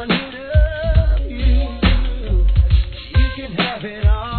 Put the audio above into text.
someone who loves you. You can have it all.